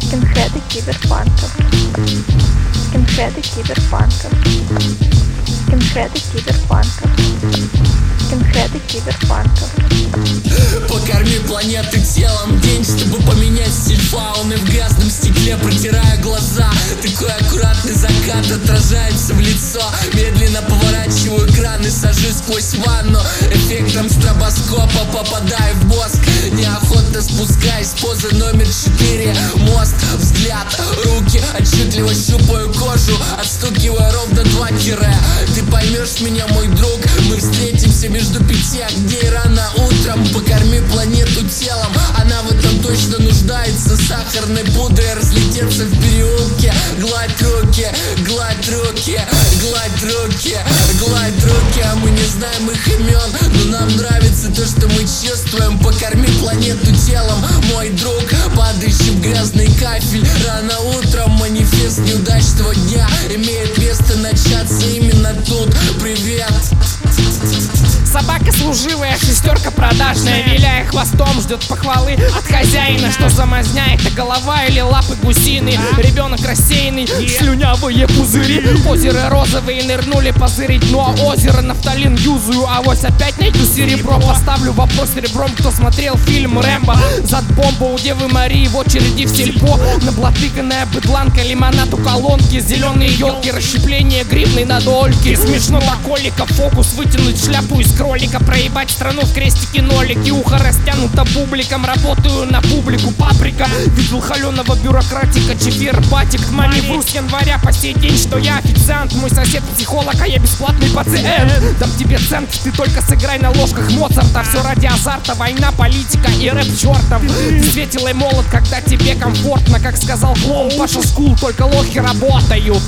Скинхеды киберпанков. Скинхеды киберпанков. Скинхеды киберпанков. Скинхеды киберпанков. Покорми планеты телом день, чтобы поменять стиль фауны. В грязном стекле протирая глаза. Такой аккуратный закат отражается в лицо. Медленно поворачиваю экран и сажусь сквозь ванну. Эффектом стробоскопа попадаю в мозг. Неохотно спускаясь с позы номер 4. Мост, взгляд, руки, отчетливо щупаю кожу. Отстукиваю ровно 2 тире. Ты поймешь меня, мой друг. Мы встретимся между 5 огней рано утром. Покорми планету телом, она в этом точно нуждается. Сахарной пудрой разлететься в переулке. Гладь руки, гладь руки, гладь руки, гладь руки. А мы не знаем их имен, но нам нравится то, что мы чувствуем. Покорми планету телом, мой друг, падающий в грязный кафель. Рано утром манифест неудачного дня имеет место начаться именно тут. Привет. Собака служивая, шестерка продажная, виляя хвостом, ждет похвалы от хозяина. Что за мазня, это голова или лапы гусиные? Ребенок рассеянный, слюнявые пузыри. Озеро розовые нырнули позырить, ну а озеро нафталин юзаю. Авось опять найду серебро, поставлю вопрос ребром. Кто смотрел фильм Рэмбо? Зад бомбу у Девы Марии в очереди в сельпо. Наблатыканная быдланка, лимонад у колонки. Зеленые елки, расщепление гривны на дольки. Смешно до колика, фокус вытянуть шляпу из кролика. Проебать страну в крестике нолики. Ухо растянуто бубликом, работаю на публику. Паприка, видел холеного бюрократика. Чефир, батик, маневру с января по сей день, что я официант. Мой сосед психолог, а я бесплатный пациент. Дам тебе цент, ты только сыграй на ложках Моцарта. Все ради азарта, война, политика и рэп чертов. Ты светил и молод, когда тебе комфортно. Как сказал клоун Паша Скул, только лохи работают.